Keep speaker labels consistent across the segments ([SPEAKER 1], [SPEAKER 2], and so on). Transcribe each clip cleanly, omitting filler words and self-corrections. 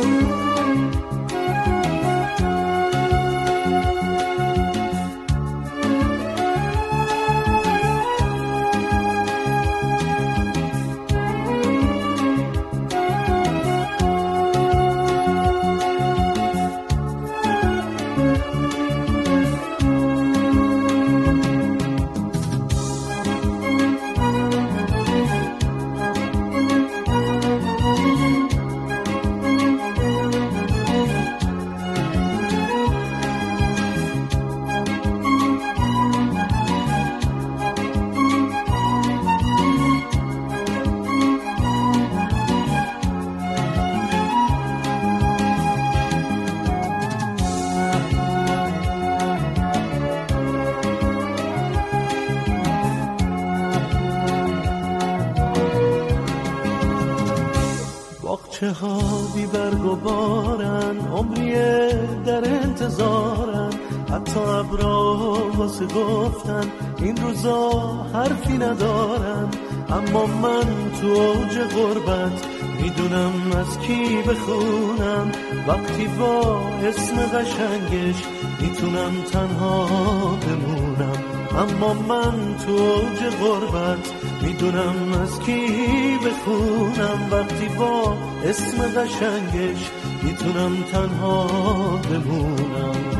[SPEAKER 1] باغچه ها بی برگ و بارن، عمریه در انتظارن، حتی ابرا واسه گفتن این روزا حرفی ندارن. اما من تو اوج غربت میدونم از کی بخونم، وقتی با اسم قشنگش میتونم تنها بمونم. اما من تو اوج غربت میدونم از کی بخونم، وقتی با اسم قشنگش میتونم تنها بمونم.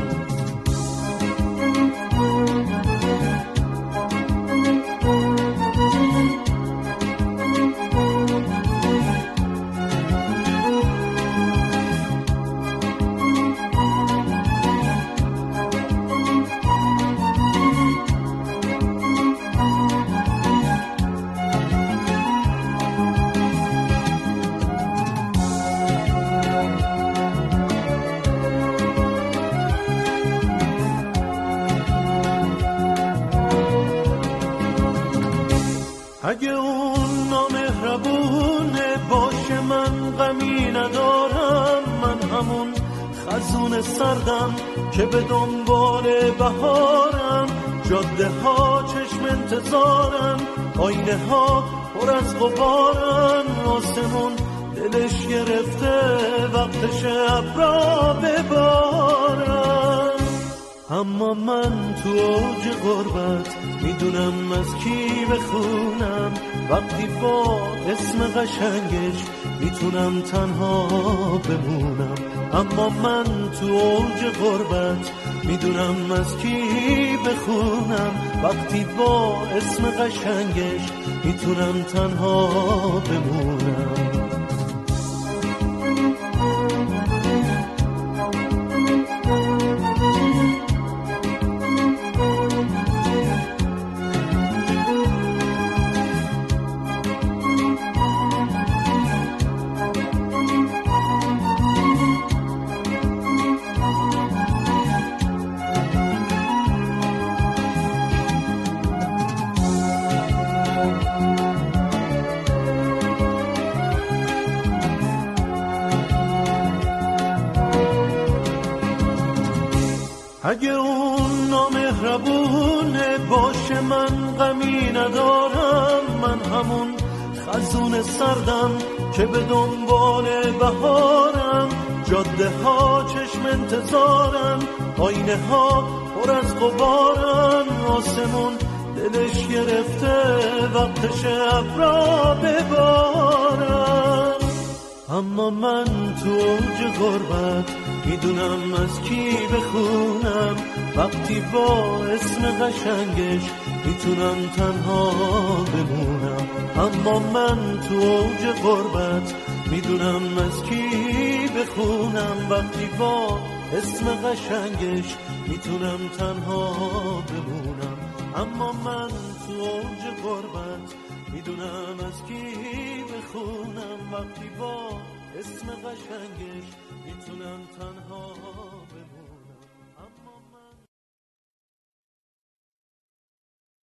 [SPEAKER 1] اگه اون نامهربونه باشه من غمی ندارم، من همون خزون سردم که به دنبال بهارم. جاده ها چشم انتظارن، آینه ها پر از غبارن، آسمون دلش گرفته وقتش ابرا ببارن. اما من تو اوج غربت میدونم از کی بخونم، وقتی با اسم قشنگش میتونم تنها بمونم. اما من تو اوج غربت میدونم از کی بخونم، وقتی با اسم قشنگش میتونم تنها بمونم. اگه اون نامهربونه باشه من غمی ندارم، من همون خزون سردم که به دنبال بهارم. جاده ها چشم انتظارن، آینه ها پر از غبارن، آسمون دلش گرفته وقتش ابرا ببارن. اما من تو اوج غربت میدونم از کی بخونم، وقتی با اسم قشنگش میتونم تنها بمونم. اما من تو اوج غربت میدونم از کی بخونم، وقتی با اسم قشنگش میتونم تنها بمونم. اما من تو اوج غربت میدونم از کی بخونم، وقتی با اسم قشنگش میتونم تنها بمونم.